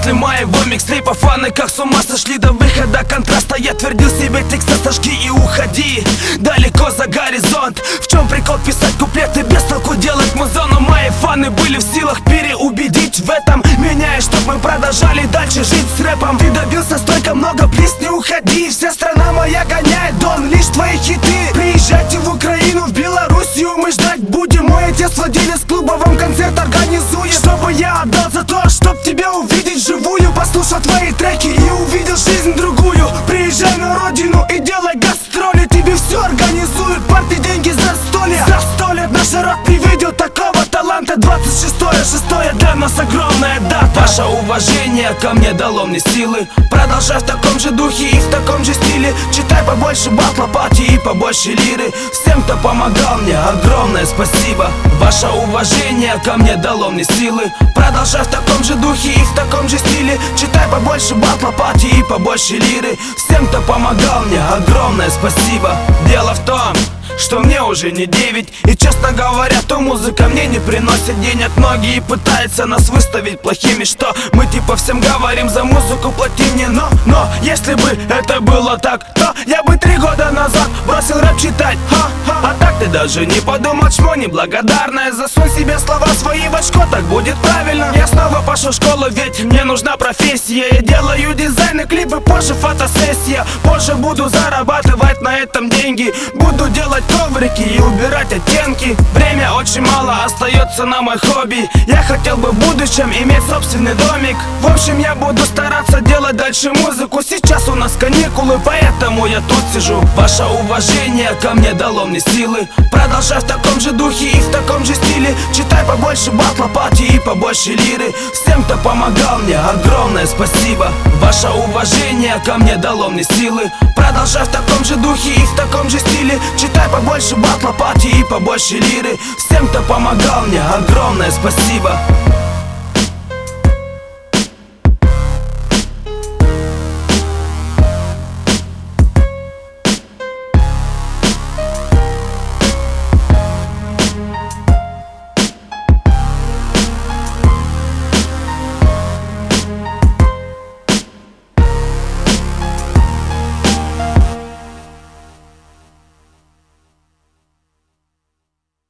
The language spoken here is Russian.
После моего микстейпа фаны как с ума сошли. До выхода контраста я твердил себе текста: сожги и уходи далеко за горизонт. В чем прикол писать куплеты без толку, делать музон? Но мои фаны были в силах переубедить в этом меня, и чтоб мы продолжали дальше жить с рэпом. Ты добился столько много, плиз, не уходи. Вся страна моя гоняет дон, лишь твои хиты. Приезжайте в Украину, в Белоруссию, мы ждать будем. Мой отец владелец клуба, вам концерт организует. Чтобы я отдал за то, чтоб тебя увидеть живую, послушал твои треки и увидел жизнь другую. Приезжай на родину и делай гастроли, тебе все организуют, парты, деньги, застолья. За 100 лет наш народ не видел такого таланта. 26-6 для нас огромная дата. Ваше уважение ко мне дало мне силы. Продолжай в таком же духе и в таком же стиле. Читай побольше батла, пати и побольше лиры. Всем, кто помогал мне, огромное спасибо. Ваше уважение ко мне дало мне силы. Продолжай в таком же духе и в таком же стиле. Читай побольше батла, пати и побольше лиры. Всем, кто помогал мне, огромное спасибо. Дело в том, что мне уже не 9. И честно говоря, то музыка мне не приносит денег. Многие пытаются нас выставить плохими, что мы типа всем говорим: за музыку плати мне. Но если бы это было так, то я бы 3 года назад бросил рэп читать. А так ты даже не подумал, чмо неблагодарное. Засунь себе слова свои в очко, так будет правильно. Я снова пошел в школу, ведь мне нужна профессия. Я делаю дизайн и клипы, позже фотосессия. Позже буду зарабатывать на этом деньги. Буду делать коврики и убирать оттенки. Время очень мало остается на мой хобби. Я хотел бы в будущем иметь собственный домик. В общем, я буду стараться делать дальше музыку. Сейчас у нас каникулы, поэтому я тут сижу. Ваше уважение ко мне дало мне силы. Продолжай в таком же духе и в таком же стиле. Читай побольше батла, пати и побольше лиры. Всем, кто помогал мне, огромное спасибо. Ваше уважение ко мне дало мне силы. Продолжай в таком же духе и в таком же стиле. Читай побольше батла, пати и побольше лиры. Всем, кто помогал мне, огромное спасибо.